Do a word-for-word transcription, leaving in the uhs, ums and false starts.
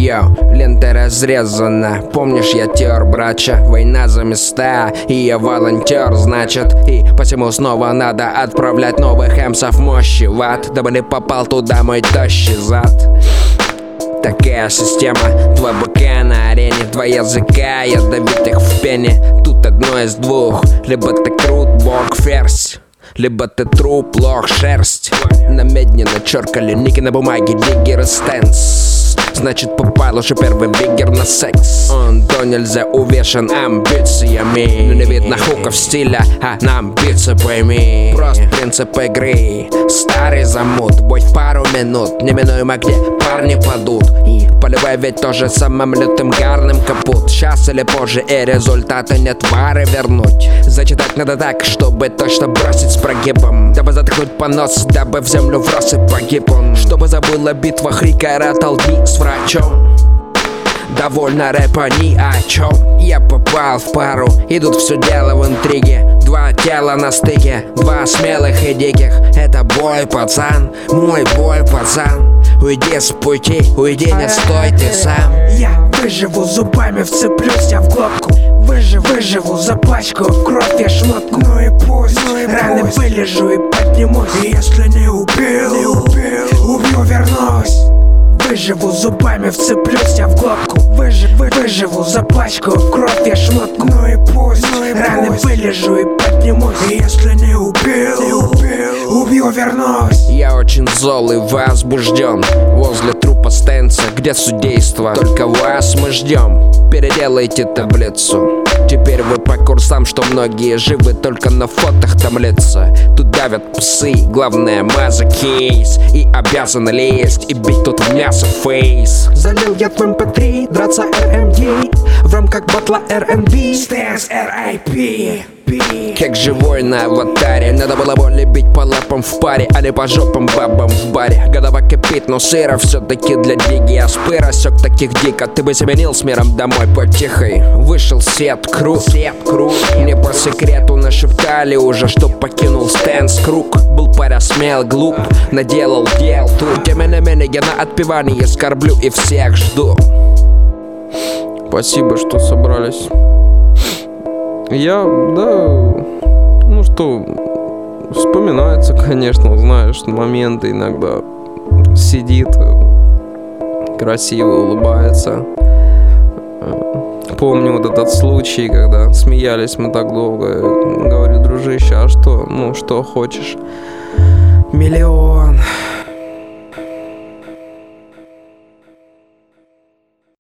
Йо, лента разрезана. Помнишь, я тер, брача? Война за места, и я волонтер, значит. И посему снова надо отправлять новых эмсов мощи в ад, дабы не попал туда мой тощий зад. Такая система, твой БК на арене, два языка ядовитых в пене. Тут одно из двух: либо ты крут, бог, ферзь, либо ты труп, лох, шерсть. На медне начеркали ники на бумаге, диггер и стенс. Значит, попал уже первый биггер на секс. Он до нельзя увешан амбициями, но не видно хуков стиля, а на амбиции пойми. Просто принцип игры, старый замут. Бой в пару минут, неминуемо где парни падут. И поливай ведь тоже самым лютым гарным капут. Сейчас или позже и результаты нет вары вернуть. Зачитать надо так, чтобы точно бросить с прогибом, дабы заткнуть понос, дабы в землю врос и погиб он. Чтобы забыла битва Хрикара толпи с врачом. Довольно рэпа ни о чем. Я попал в пару, и тут все дело в интриге. Два тела на стыке, два смелых и диких. Это бой, пацан, мой бой, пацан. Уйди с пути, уйди, не стой ты сам. Я выживу, зубами вцеплюсь я в глотку. Выживу, выживу, запачкаю в кровь я шмотку. Ну и пусть, ну и раны пусть. Вылежу и поднимусь. И если не убил, не убил, убью, вернусь. Выживу, зубами вцеплюсь я в глотку. Выживу, выживу, запачкаю в кровь я шмотку. Ну и пусть, ну и раны вылежу и поднимусь. И если не убил, не убил, убью, вернусь. Я очень зол и возбужден возле трупа стенса, где судейство. Только вас мы ждем. Переделайте таблицу. Теперь вы по курсам, что многие живы только на фотах там лица. Тут давят псы, главное маза кейс. И обязаны лезть и бить тут в мясо фейс. Залил я в эм пэ три, драться эр эм ди в рамках батла эр энд би. Стэнс эр ай пи. Как живой на аватаре, надо было более бить по лапам в паре, а не по жопам бабам в баре. Голова кипит, но сыра все-таки для диги. Я спы рассек таких дико, ты бы заменил с миром домой потихой. Вышел сет, крут, сет, крут. Мне по секрету нашептали уже, что покинул стэнс круг. Был паря смел, глуп, наделал дел тут. Тем не менее я на отпевании скорблю и всех жду. Спасибо, что собрались. Я, да, ну что, вспоминается, конечно, знаешь, моменты иногда. Сидит, красиво улыбается. Помню вот этот случай, когда смеялись мы так долго. Говорю: дружище, а что, ну что хочешь? Миллион.